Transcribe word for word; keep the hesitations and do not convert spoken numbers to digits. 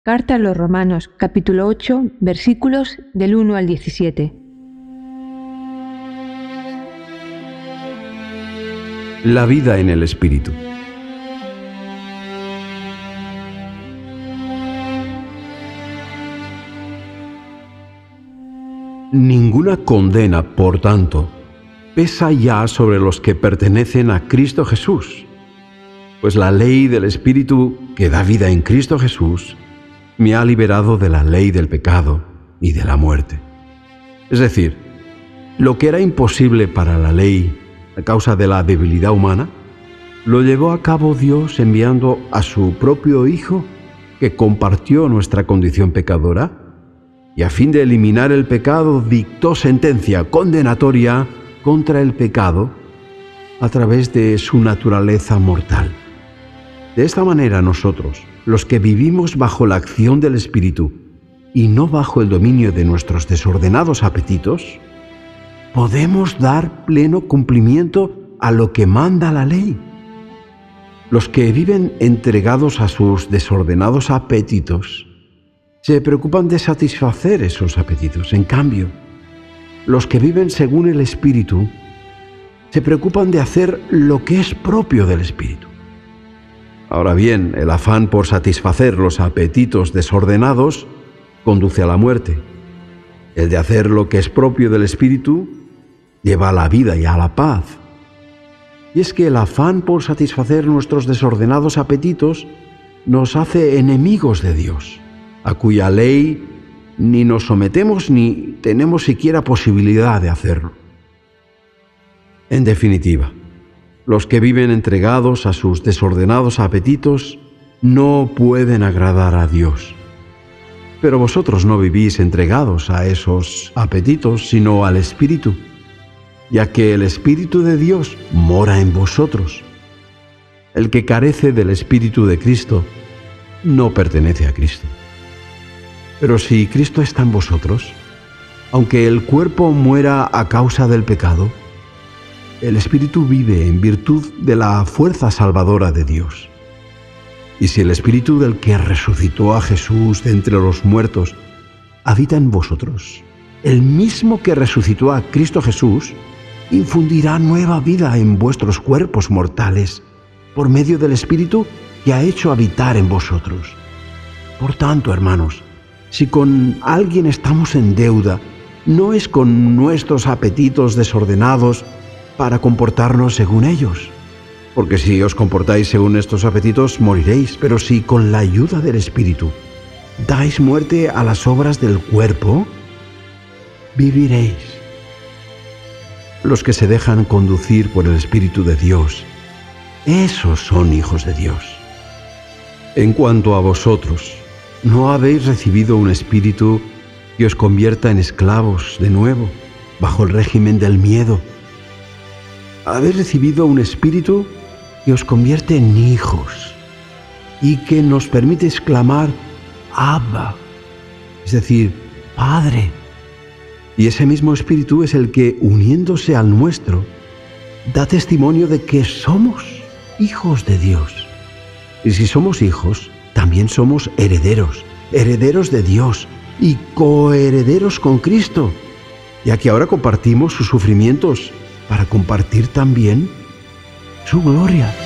Carta a los Romanos, capítulo ocho, versículos del uno al diecisiete. La vida en el Espíritu. Ninguna condena, por tanto, pesa ya sobre los que pertenecen a Cristo Jesús, pues la ley del Espíritu que da vida en Cristo Jesús me ha liberado de la ley del pecado y de la muerte. Es decir, lo que era imposible para la ley a causa de la debilidad humana, lo llevó a cabo Dios enviando a su propio Hijo, que compartió nuestra condición pecadora, y a fin de eliminar el pecado dictó sentencia condenatoria contra el pecado a través de su naturaleza mortal. De esta manera nosotros, los que vivimos bajo la acción del Espíritu y no bajo el dominio de nuestros desordenados apetitos, podemos dar pleno cumplimiento a lo que manda la ley. Los que viven entregados a sus desordenados apetitos se preocupan de satisfacer esos apetitos. En cambio, los que viven según el Espíritu se preocupan de hacer lo que es propio del Espíritu. Ahora bien, el afán por satisfacer los apetitos desordenados conduce a la muerte. El de hacer lo que es propio del Espíritu lleva a la vida y a la paz. Y es que el afán por satisfacer nuestros desordenados apetitos nos hace enemigos de Dios, a cuya ley ni nos sometemos ni tenemos siquiera posibilidad de hacerlo. En definitiva, los que viven entregados a sus desordenados apetitos no pueden agradar a Dios. Pero vosotros no vivís entregados a esos apetitos, sino al Espíritu, ya que el Espíritu de Dios mora en vosotros. El que carece del Espíritu de Cristo no pertenece a Cristo. Pero si Cristo está en vosotros, aunque el cuerpo muera a causa del pecado, el Espíritu vive en virtud de la fuerza salvadora de Dios. Y si el Espíritu del que resucitó a Jesús de entre los muertos habita en vosotros, el mismo que resucitó a Cristo Jesús infundirá nueva vida en vuestros cuerpos mortales por medio del Espíritu que ha hecho habitar en vosotros. Por tanto, hermanos, si con alguien estamos en deuda, no es con nuestros apetitos desordenados para comportarnos según ellos. Porque si os comportáis según estos apetitos, moriréis. Pero si con la ayuda del Espíritu dais muerte a las obras del cuerpo, viviréis. Los que se dejan conducir por el Espíritu de Dios, esos son hijos de Dios. En cuanto a vosotros, no habéis recibido un espíritu que os convierta en esclavos de nuevo, bajo el régimen del miedo. Habéis recibido un espíritu que os convierte en hijos y que nos permite exclamar Abba, es decir, Padre. Y ese mismo espíritu es el que, uniéndose al nuestro, da testimonio de que somos hijos de Dios. Y si somos hijos, también somos herederos, herederos de Dios y coherederos con Cristo, ya que ahora compartimos sus sufrimientos para compartir también su gloria.